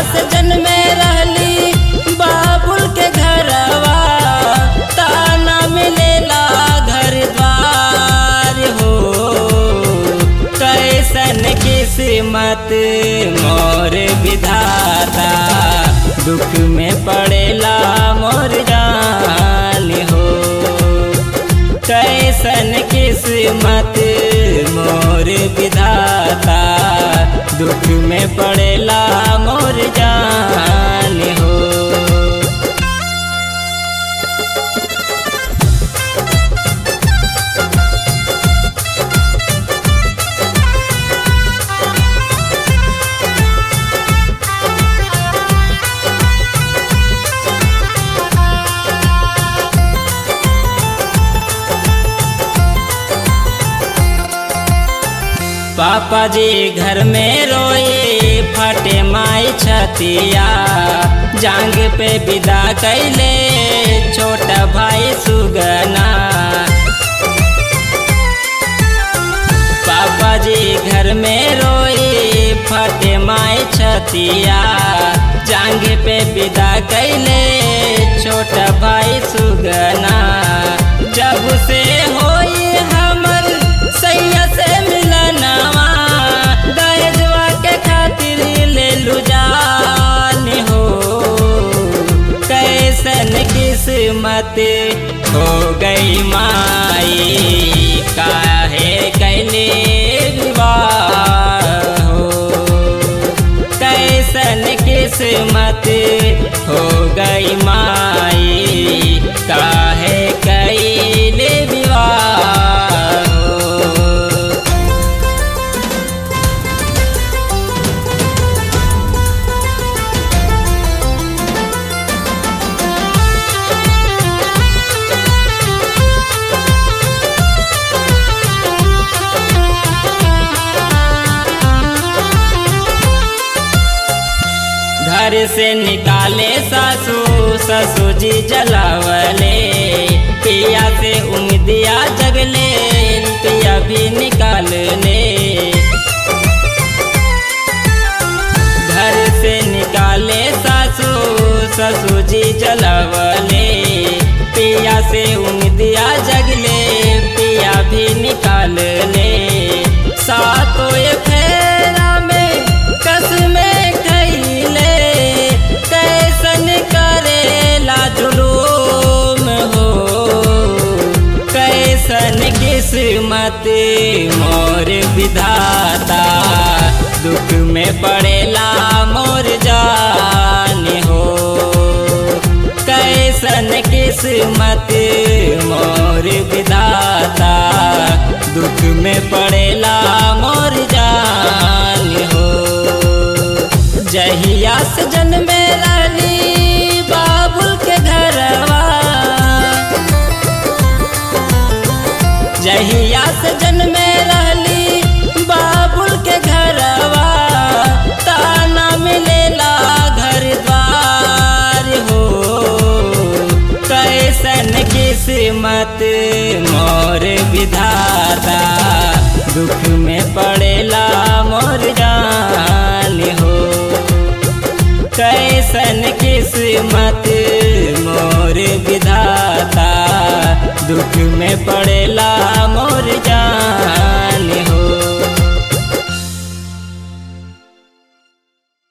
से जन्मे रहली बाबुल के घरवा, ताना मिलेला घर द्वार हो। कैसन किस्मत मोर विधाता, दुख में पड़ेला मोर जान हो। कैसन किस्मत मोर विधाता, दुख में पड़ेला मोर जान हो। पापा जी घर में रोए फटे माई छतिया, जांग पे विदा कैले छोटा भाई सुगना। पापा जी घर में रोए फटे माई छतिया, जांग पे विदा कैले छोटा भाई सुगना। जब से होई हमर सैया से मिलनवा, दहेजवा के खातिर ले लू जान हो। कैसन किस्मत हो गई माई, काहे कैले विवाह हो। कैसन किस्मत हो गई माई, काहे कैले विवाह हो। घर से निकाले सासू ससुर जी जलावले, पिया से उम्मीदिया जगले पिया भी निकाल ले। घर से निकाले सासू ससुर जी जलावले, पिया से उम्मीदिया जगले पिया भी निकाल ले। सातों फेरा में कसमें खैले, कैसन करेला जुलूम हो। कैसन किस्मत मोर विधाता, दुख में पड़ेला मोर जान हो। कैसन किस्मत मोर विधाता, दुख में पड़ेला मोर जान हो। जहिया से जन्मे रहली बाबुल के घरवा, जहिया से जन्मे रहली बाबुल के घरवा, ताना मिलेला घर द्वार हो। कैसन किस्मत मोर विधाता, दुख में पड़ेला मोर जान हो। कैसन किस्मत मोर विधाता, दुख में पड़ेला मोर जान